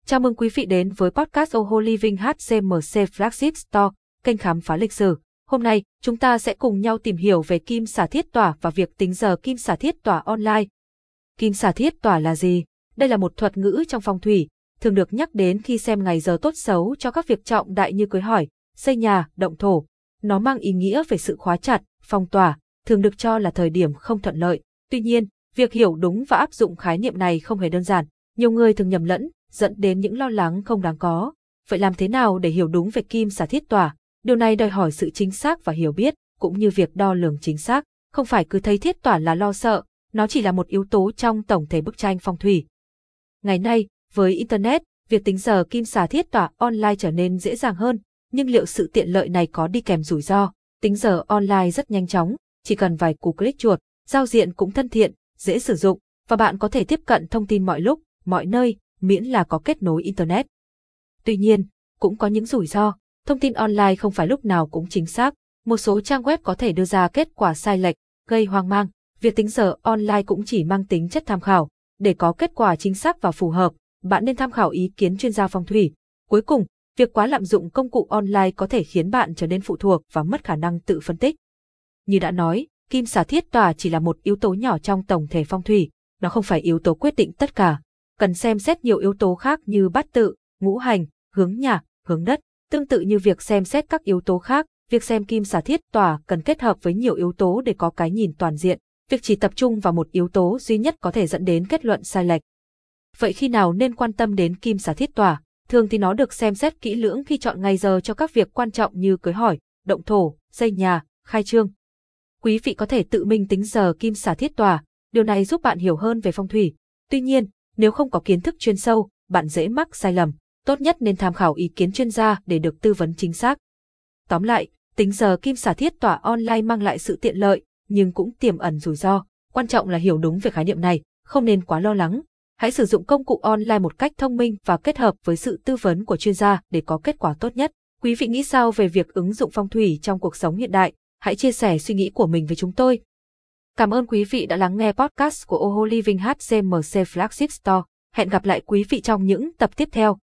Chào mừng quý vị đến với podcast Oho Living HCMC Flagship Store, kênh khám phá lịch sử. Hôm nay, chúng ta sẽ cùng nhau tìm hiểu về kim xà thiết tỏa và việc tính giờ kim xà thiết tỏa online. Kim xà thiết tỏa là gì? Đây là một thuật ngữ trong phong thủy, thường được nhắc đến khi xem ngày giờ tốt xấu cho các việc trọng đại như cưới hỏi, xây nhà, động thổ. Nó mang ý nghĩa về sự khóa chặt, phong tỏa, thường được cho là thời điểm không thuận lợi. Tuy nhiên, việc hiểu đúng và áp dụng khái niệm này không hề đơn giản. Nhiều người thường nhầm lẫn, dẫn đến những lo lắng không đáng có. Vậy làm thế nào để hiểu đúng về kim xà thiết tỏa? Điều này đòi hỏi sự chính xác và hiểu biết, cũng như việc đo lường chính xác. Không phải cứ thấy thiết tỏa là lo sợ, nó chỉ là một yếu tố trong tổng thể bức tranh phong thủy. Ngày nay, với Internet, việc tính giờ kim xà thiết tỏa online trở nên dễ dàng hơn, nhưng liệu sự tiện lợi này có đi kèm rủi ro? Tính giờ online rất nhanh chóng, chỉ cần vài cú click chuột, giao diện cũng thân thiện, dễ sử dụng, và bạn có thể tiếp cận thông tin mọi lúc, mọi nơi, miễn là có kết nối Internet. Tuy nhiên, cũng có những rủi ro, thông tin online không phải lúc nào cũng chính xác, một số trang web có thể đưa ra kết quả sai lệch, gây hoang mang. Việc tính giờ online cũng chỉ mang tính chất tham khảo, để có kết quả chính xác và phù hợp, bạn nên tham khảo ý kiến chuyên gia phong thủy. Cuối cùng, việc quá lạm dụng công cụ online có thể khiến bạn trở nên phụ thuộc và mất khả năng tự phân tích. Như đã nói, kim xà thiết tỏa chỉ là một yếu tố nhỏ trong tổng thể phong thủy, nó không phải yếu tố quyết định tất cả. Cần xem xét nhiều yếu tố khác như bát tự, ngũ hành, hướng nhà, hướng đất. Tương tự như việc xem xét các yếu tố khác, việc xem kim xà thiết tỏa cần kết hợp với nhiều yếu tố để có cái nhìn toàn diện. Việc chỉ tập trung vào một yếu tố duy nhất có thể dẫn đến kết luận sai lệch. Vậy khi nào nên quan tâm đến kim xà thiết tỏa? Thường thì nó được xem xét kỹ lưỡng khi chọn ngày giờ cho các việc quan trọng như cưới hỏi, động thổ, xây nhà, khai trương. Quý vị có thể tự mình tính giờ kim xà thiết tỏa, điều này giúp bạn hiểu hơn về phong thủy. Tuy nhiên, nếu không có kiến thức chuyên sâu, bạn dễ mắc sai lầm. Tốt nhất nên tham khảo ý kiến chuyên gia để được tư vấn chính xác. Tóm lại, tính giờ kim xà thiết tỏa online mang lại sự tiện lợi, nhưng cũng tiềm ẩn rủi ro. Quan trọng là hiểu đúng về khái niệm này, không nên quá lo lắng. Hãy sử dụng công cụ online một cách thông minh và kết hợp với sự tư vấn của chuyên gia để có kết quả tốt nhất. Quý vị nghĩ sao về việc ứng dụng phong thủy trong cuộc sống hiện đại? Hãy chia sẻ suy nghĩ của mình với chúng tôi. Cảm ơn quý vị đã lắng nghe podcast của Oho Living HCMC Flagship Store. Hẹn gặp lại quý vị trong những tập tiếp theo.